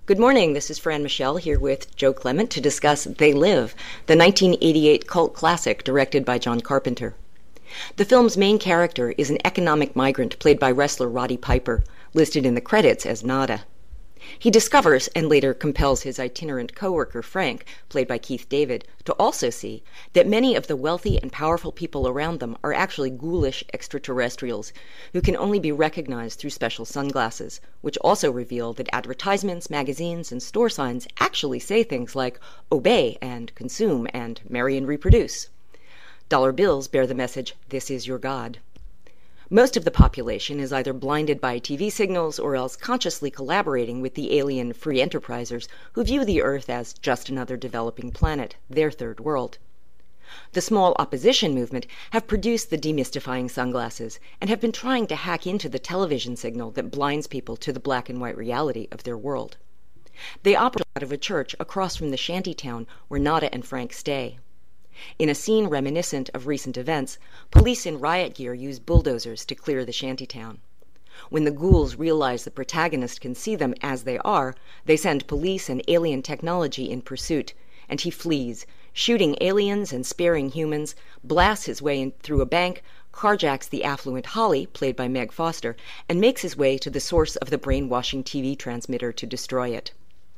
Good morning, this is Fran Michelle here with Joe Clement to discuss They Live, the 1988 cult classic directed by John Carpenter. The film's main character is an economic migrant played by wrestler Roddy Piper, listed in the credits as Nada. He discovers and later compels his itinerant coworker Frank, played by Keith David, to also see that many of the wealthy and powerful people around them are actually ghoulish extraterrestrials who can only be recognized through special sunglasses, which also reveal that advertisements, magazines, and store signs actually say things like obey and consume and marry and reproduce. Dollar bills bear the message, "This is your God." Most of the population is either blinded by TV signals or else consciously collaborating with the alien free enterprisers who view the Earth as just another developing planet, their third world. The small opposition movement have produced the demystifying sunglasses and have been trying to hack into the television signal that blinds people to the black and white reality of their world. They operate out of a church across from the shanty town where Nada and Frank stay. In a scene reminiscent of recent events, police in riot gear use bulldozers to clear the shantytown. When the ghouls realize the protagonist can see them as they are, they send police and alien technology in pursuit, and he flees, shooting aliens and sparing humans, blasts his way in through a bank, carjacks the affluent Holly, played by Meg Foster, and makes his way to the source of the brainwashing TV transmitter to destroy it.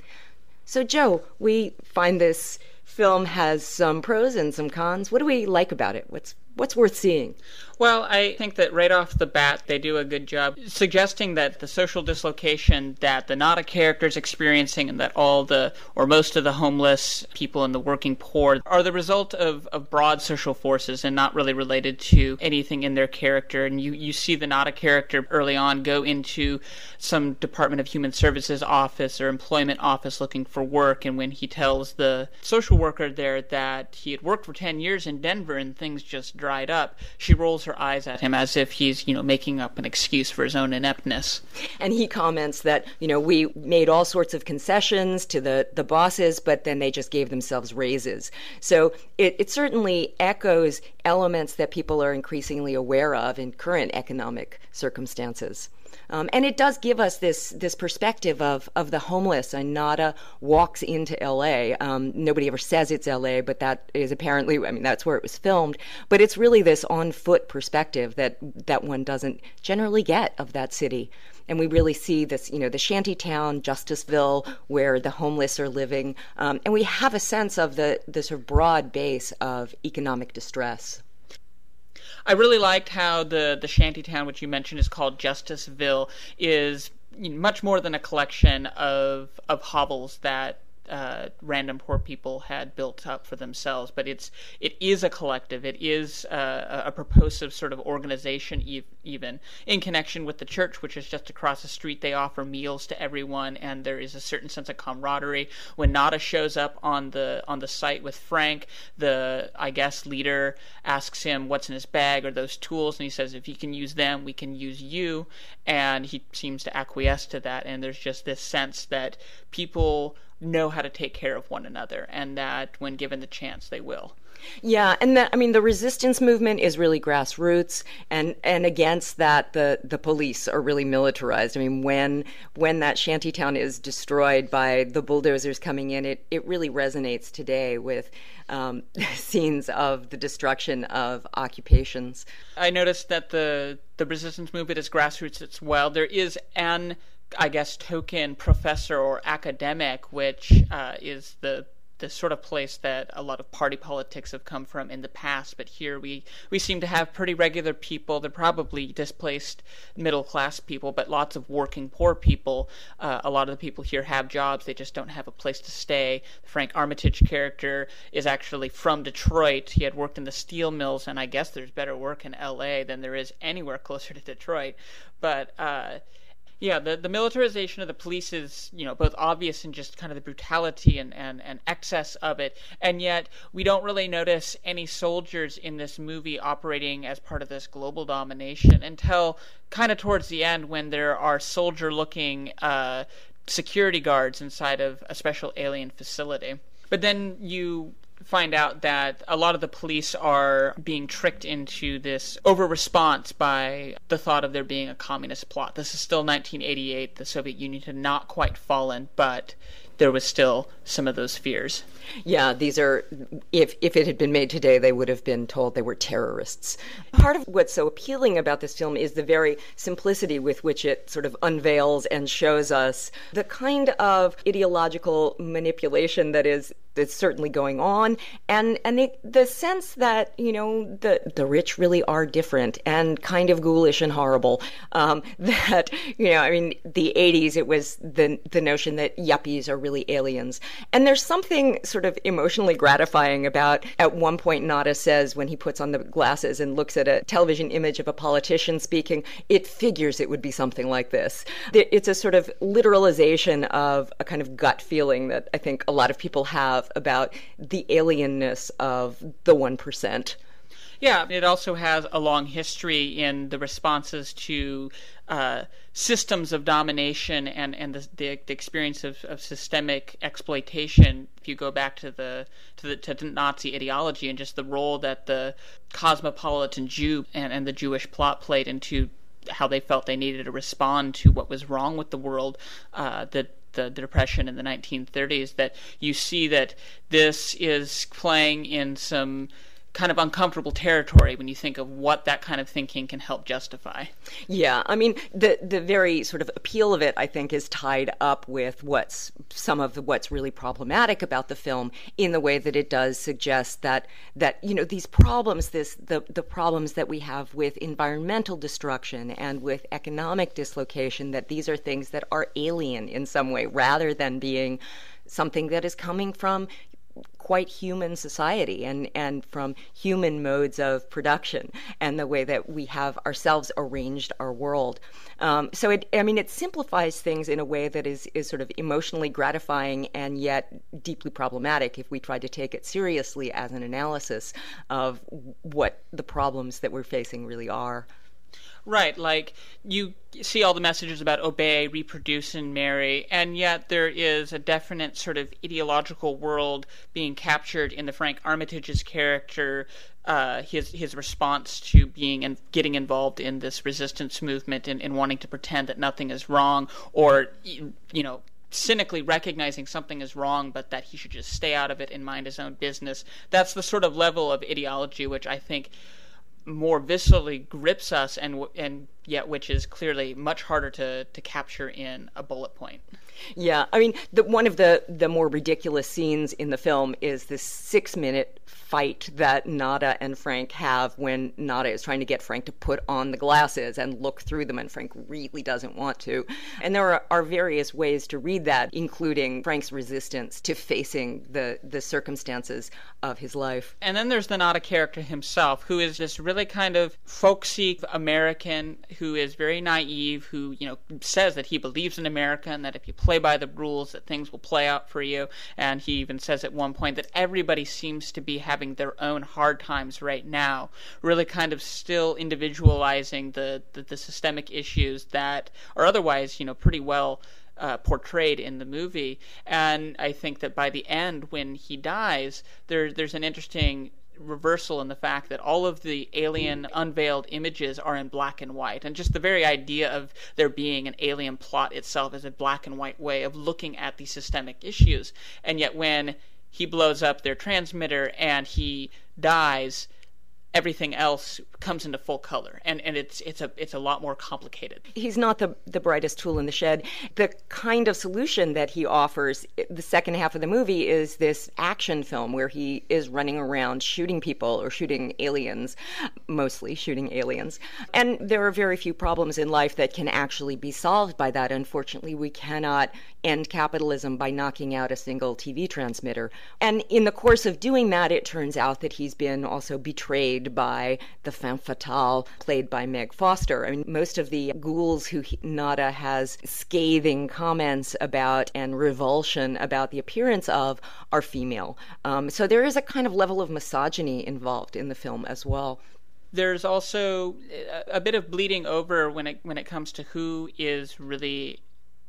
So, Joe, we find this film has some pros and some cons. What do we like about it? What's worth seeing? Well, I think that right off the bat, they do a good job suggesting that the social dislocation that the Nada character is experiencing and that most of the homeless people and the working poor are the result of broad social forces and not really related to anything in their character. And you see the Nada character early on go into some Department of Human Services office or employment office looking for work. And when he tells the social worker there that he had worked for 10 years in Denver and things just dried up, she rolls her eyes at him as if he's, making up an excuse for his own ineptness. And he comments that, we made all sorts of concessions to the bosses, but then they just gave themselves raises. So it certainly echoes elements that people are increasingly aware of in current economic circumstances. And it does give us this perspective of the homeless. And Nada walks into L.A. Nobody ever says it's L.A., but that is apparently, that's where it was filmed. But it's really this on-foot perspective that one doesn't generally get of that city. And we really see this, the shanty town, Justiceville, where the homeless are living. And we have a sense of the sort of broad base of economic distress. I really liked how the shantytown, which you mentioned is called Justiceville, is much more than a collection of hovels that random poor people had built up for themselves, but it is a collective. It is a purposive sort of organization, even in connection with the church, which is just across the street. They offer meals to everyone, and there is a certain sense of camaraderie. When Nada shows up on the site with Frank, the leader asks him what's in his bag or those tools, and he says, if you can use them, we can use you, and he seems to acquiesce to that. And there's just this sense that people know how to take care of one another, and that when given the chance, they will. Yeah, and the resistance movement is really grassroots, and against that, the police are really militarized. When that shantytown is destroyed by the bulldozers coming in, it really resonates today with scenes of the destruction of occupations. I noticed that the resistance movement is grassroots as well. There is an token professor or academic, which is the sort of place that a lot of party politics have come from in the past. But here we seem to have pretty regular people. They're probably displaced middle-class people, but lots of working poor people. A lot of the people here have jobs. They just don't have a place to stay. The Frank Armitage character is actually from Detroit. He had worked in the steel mills, and I guess there's better work in L.A. than there is anywhere closer to Detroit. But the militarization of the police is, both obvious in just kind of the brutality and excess of it, and yet we don't really notice any soldiers in this movie operating as part of this global domination until kind of towards the end, when there are soldier-looking security guards inside of a special alien facility. But then you find out that a lot of the police are being tricked into this over-response by the thought of there being a communist plot. This is still 1988. The Soviet Union had not quite fallen, but there was still some of those fears. Yeah, these are, if it had been made today, they would have been told they were terrorists. Part of what's so appealing about this film is the very simplicity with which it sort of unveils and shows us the kind of ideological manipulation that's certainly going on, and the sense that, the rich really are different and kind of ghoulish and horrible. That, the 80s, it was the notion that yuppies are really aliens. And there's something sort of emotionally gratifying about, at one point, Nada says, when he puts on the glasses and looks at a television image of a politician speaking, it figures it would be something like this. It's a sort of literalization of a kind of gut feeling that I think a lot of people have about the alienness of the 1%. Yeah, it also has a long history in the responses to systems of domination and the experience of systemic exploitation. If you go back to the Nazi ideology and just the role that the cosmopolitan Jew and the Jewish plot played into how they felt they needed to respond to what was wrong with the world, the Depression in the 1930s, that you see that this is playing in some kind of uncomfortable territory when you think of what that kind of thinking can help justify. Yeah, the very sort of appeal of it, I think, is tied up with what's really problematic about the film, in the way that it does suggest that these problems, the problems that we have with environmental destruction and with economic dislocation, that these are things that are alien in some way, rather than being something that is coming from quite human society and from human modes of production and the way that we have ourselves arranged our world. So it simplifies things in a way that is sort of emotionally gratifying and yet deeply problematic if we try to take it seriously as an analysis of what the problems that we're facing really are. Right, like you see all the messages about obey, reproduce, and marry, and yet there is a definite sort of ideological world being captured in the Frank Armitage's character, his response to being and getting involved in this resistance movement and wanting to pretend that nothing is wrong, or cynically recognizing something is wrong, but that he should just stay out of it and mind his own business. That's the sort of level of ideology which I think more viscerally grips us, and yet which is clearly much harder to capture in a bullet point. Yeah, one of the more ridiculous scenes in the film is this 6-minute fight that Nada and Frank have when Nada is trying to get Frank to put on the glasses and look through them, and Frank really doesn't want to. And there are various ways to read that, including Frank's resistance to facing the circumstances of his life. And then there's the Nada character himself, who is this really kind of folksy American who is very naive, who says that he believes in America and that if you play by the rules that things will play out for you. And he even says at one point that everybody seems to be having their own hard times right now, really kind of still individualizing the systemic issues that are otherwise pretty well portrayed in the movie. And I think that by the end, when he dies, there's an interesting reversal in the fact that all of the alien unveiled images are in black and white, and just the very idea of there being an alien plot itself is a black and white way of looking at these systemic issues. And yet when he blows up their transmitter and he dies, everything else comes into full color, and it's a lot more complicated. He's not the brightest tool in the shed. The kind of solution that he offers, the second half of the movie, is this action film where he is running around shooting people, or shooting aliens, mostly shooting aliens. And there are very few problems in life that can actually be solved by that. Unfortunately, we cannot end capitalism by knocking out a single TV transmitter. And in the course of doing that, it turns out that he's been also betrayed by the femme fatale played by Meg Foster. Most of the ghouls who Nada has scathing comments about and revulsion about the appearance of are female. So there is a kind of level of misogyny involved in the film as well. There's also a bit of bleeding over when it comes to who is really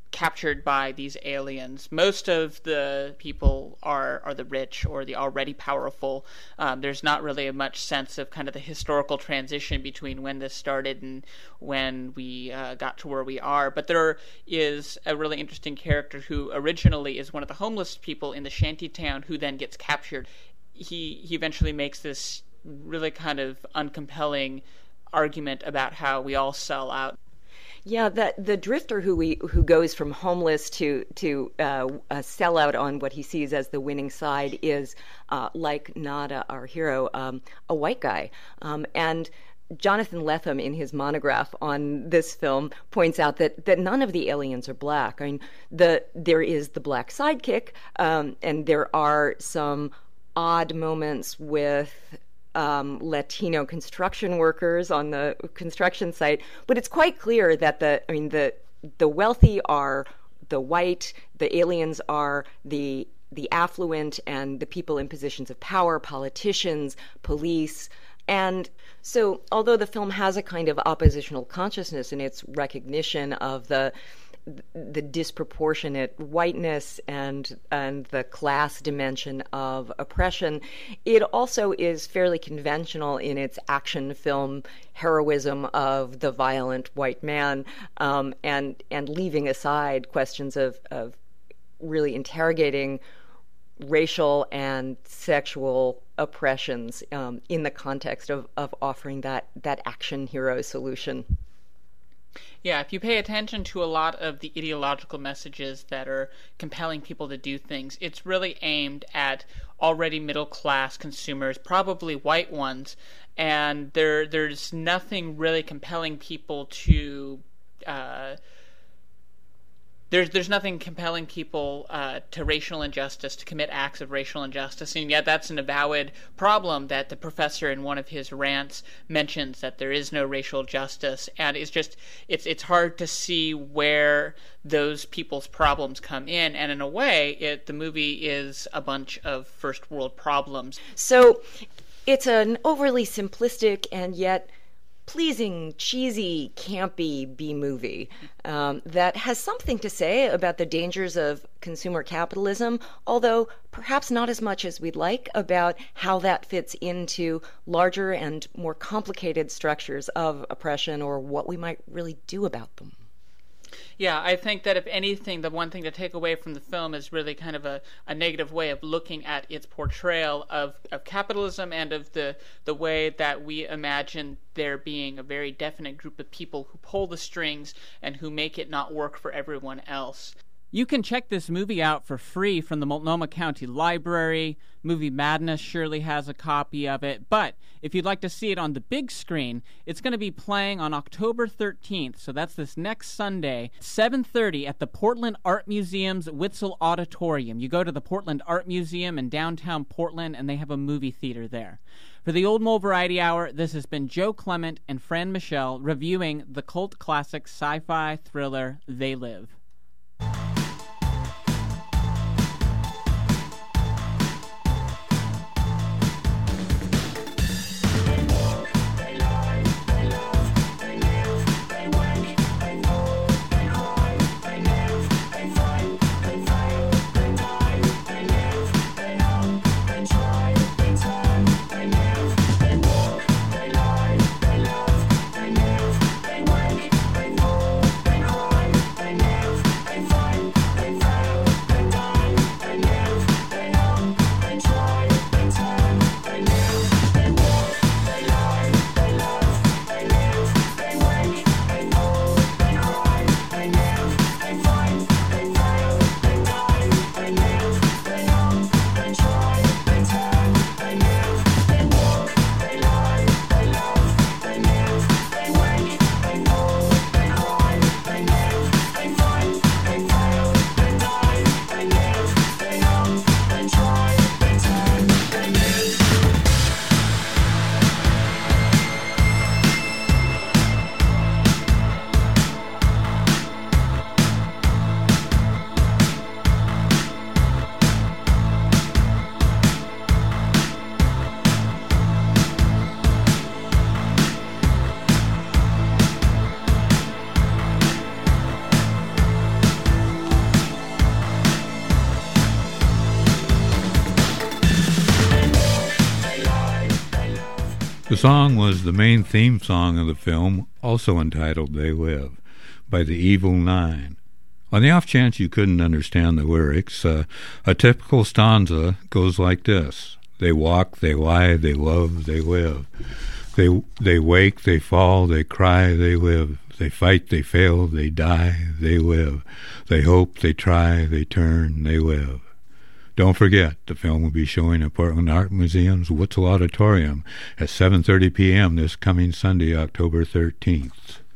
captured by these aliens. Most of the people are the rich or the already powerful. There's not really much sense of kind of the historical transition between when this started and when we got to where we are. But there is a really interesting character who originally is one of the homeless people in the shanty town who then gets captured. He eventually makes this really kind of uncompelling argument about how we all sell out. Yeah, the drifter who goes from homeless to a sellout on what he sees as the winning side is like Nada, our hero, a white guy, and Jonathan Lethem, in his monograph on this film, points out that none of the aliens are black. I mean, there is the black sidekick, and there are some odd moments with Latino construction workers on the construction site, but it's quite clear that the wealthy are the white, the aliens are the affluent, and the people in positions of power, politicians, police. And so, although the film has a kind of oppositional consciousness in its recognition of the disproportionate whiteness and the class dimension of oppression, it also is fairly conventional in its action film heroism of the violent white man, and leaving aside questions of really interrogating racial and sexual oppressions in the context of offering that action hero solution. Yeah, if you pay attention to a lot of the ideological messages that are compelling people to do things, it's really aimed at already middle-class consumers, probably white ones, and there's nothing really compelling people to... There's nothing compelling people to racial injustice, to commit acts of racial injustice, and yet that's an avowed problem that the professor in one of his rants mentions, that there is no racial justice, and it's hard to see where those people's problems come in, and in a way, the movie is a bunch of first world problems. So it's an overly simplistic and yet pleasing, cheesy, campy B-movie that has something to say about the dangers of consumer capitalism, although perhaps not as much as we'd like about how that fits into larger and more complicated structures of oppression or what we might really do about them. Yeah, I think that if anything, the one thing to take away from the film is really kind of a negative way of looking at its portrayal of capitalism and of the way that we imagine there being a very definite group of people who pull the strings and who make it not work for everyone else. You can check this movie out for free from the Multnomah County Library. Movie Madness surely has a copy of it. But if you'd like to see it on the big screen, it's going to be playing on October 13th. So that's this next Sunday, 7:30 at the Portland Art Museum's Witzel Auditorium. You go to the Portland Art Museum in downtown Portland, and they have a movie theater there. For the Old Mole Variety Hour, this has been Joe Clement and Fran Michelle reviewing the cult classic sci-fi thriller They Live. The song was the main theme song of the film, also entitled They Live, by the Evil Nine. On the off chance you couldn't understand the lyrics, a typical stanza goes like this. They walk, they lie, they love, they live. They wake, they fall, they cry, they live. They fight, they fail, they die, they live. They hope, they try, they turn, they live. Don't forget, the film will be showing at Portland Art Museum's Witzel Auditorium at 7:30 p.m. this coming Sunday, October 13th.